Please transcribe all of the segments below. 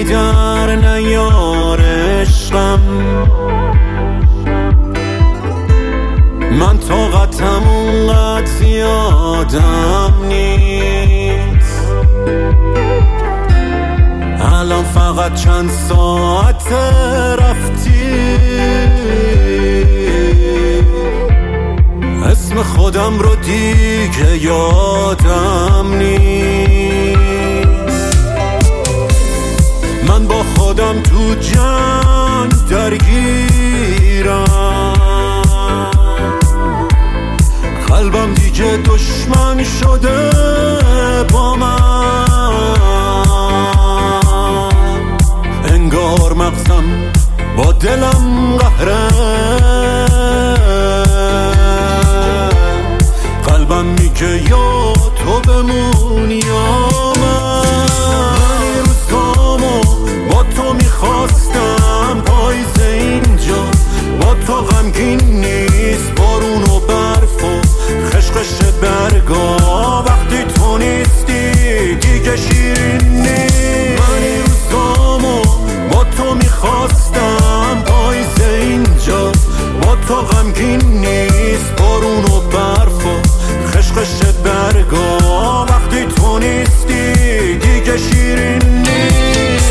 در نیار عشقم، من طاقتم اونقدر زیادم نیست. الان فقط چند ساعت رفتی، اسم خودم رو دیگه یادم نیست. من با خودم تو جنگ درگیرم، قلبم دیگه دشمن شده با من، انگار مغزم با دلم قهره، قلبم میگه یا تو بمون یا من روزامو با تو میخواستم، پاییز اینجا با تو غمگین نیست، بارون و برف و خشخش برگا، وقتی تو نیستی دیگه شیرین نیست. من روزامو با تو میخواستم، پاییز اینجا با تو غمگین نیست، بارون و برف و خشخش برگا، وقتی تو نیستی دیگه شیرین نیست.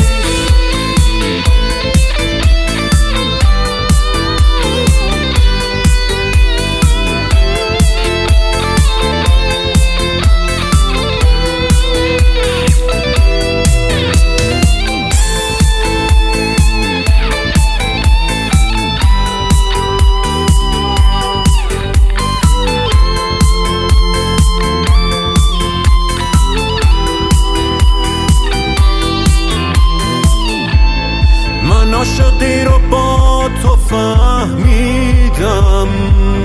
عاشقی رو با تو فهمیدم،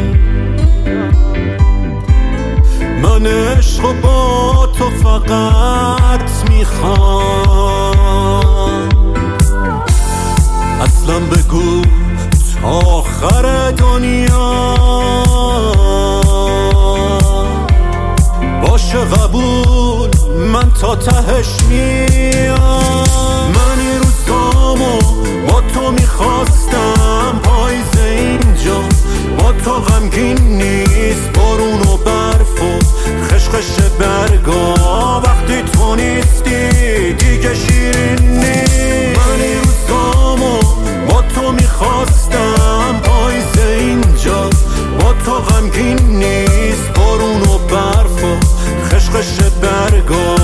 من عشق رو با تو فقط میخوام. اصلا بگو تا آخر دنیا باشه قبول، من تا تهش میام. من این روزامو با تو میخواستم، پاییز اینجا با تو غمگین نیست، بارون و برف و خشخش برگا، وقتی تو نیستی دیگه شیرین نیست. من این روزامو با تو میخواستم، پاییز اینجا با تو غمگین نیست، بارون و برف و خشخش برگا،